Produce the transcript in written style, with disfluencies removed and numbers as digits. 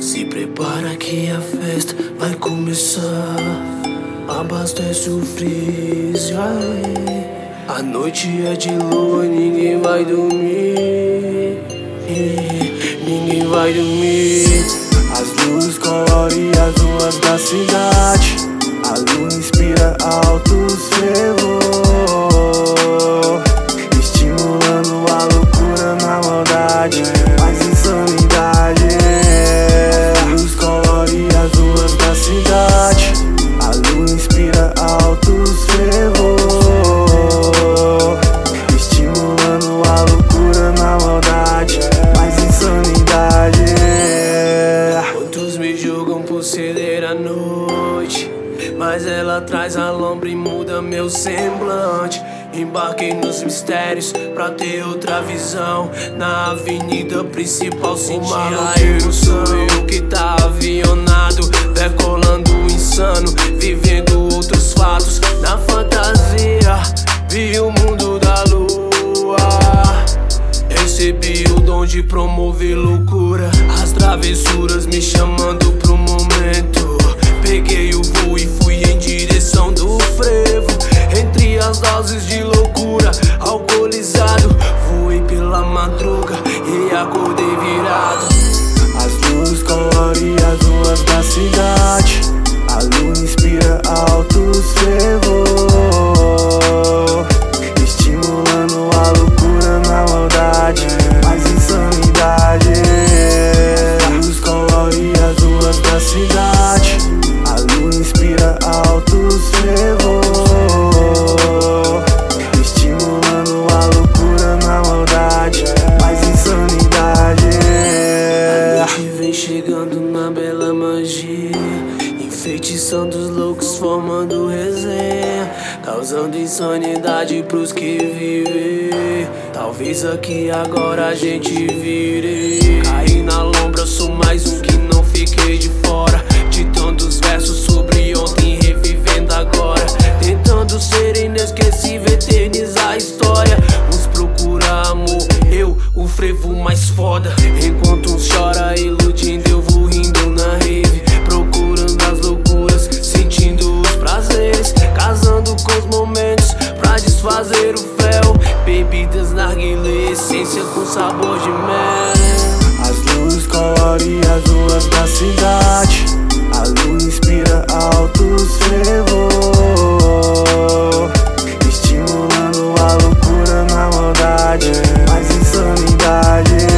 Se prepara que a festa vai começar. Abastece o freezer, a noite é de lua, ninguém vai dormir. Ninguém vai dormir. As luzes colorem as ruas da cidade. A lua inspira altos fervor, estimulando a loucura na maldade, mais insanidade. As luzes colorem as ruas da cidade. A lua inspira altos fervor, estimulando a loucura na maldade, mais insanidade. Outros me julgam por ceder à noite, mas ela traz a lombra e muda meu semblante. Embarquei nos mistérios pra ter outra visão. Na avenida principal senti a emoção. Sou eu que tá avionado, decolando insano, vivendo outros fatos na fantasia. Vi o mundo da lua, recebi o dom de promover loucura. As travessuras me chamando pro momento. Peguei o voo e fui em direção do frevo. Entre as doses de loucura, alcoolizado, voei pela madruga e acordei virado. As luzes colorem as ruas da cidade. A lua inspira altos fervor, estimulando a loucura na maldade, mais insanidade. As luzes colorem as ruas da cidade. A lua inspira altos fervor, estimulando a loucura na maldade, mais insanidade. A noite vem chegando na bela magia, enfeitiçando os loucos, formando resenha, causando insanidade pros que vivem. Talvez aqui agora a gente vire. Caí na lombra, sou mais um que não fiquei de fora, ditando os versos sobre ontem, revivendo agora, tentando ser inesquecível, eternizar a história. Uns procura amor, eu o frevo mais foda. Enquanto uns chora iludindo, eu vou rindo na rave, procurando as loucuras, sentindo os prazeres, casando com os momentos pra desfazer o fel. Bebidas, narguilé, essência com sabor de mel. As luzes colorem as ruas da cidade. A lua inspira altos fervor, estimulando a loucura na maldade, mais insanidade.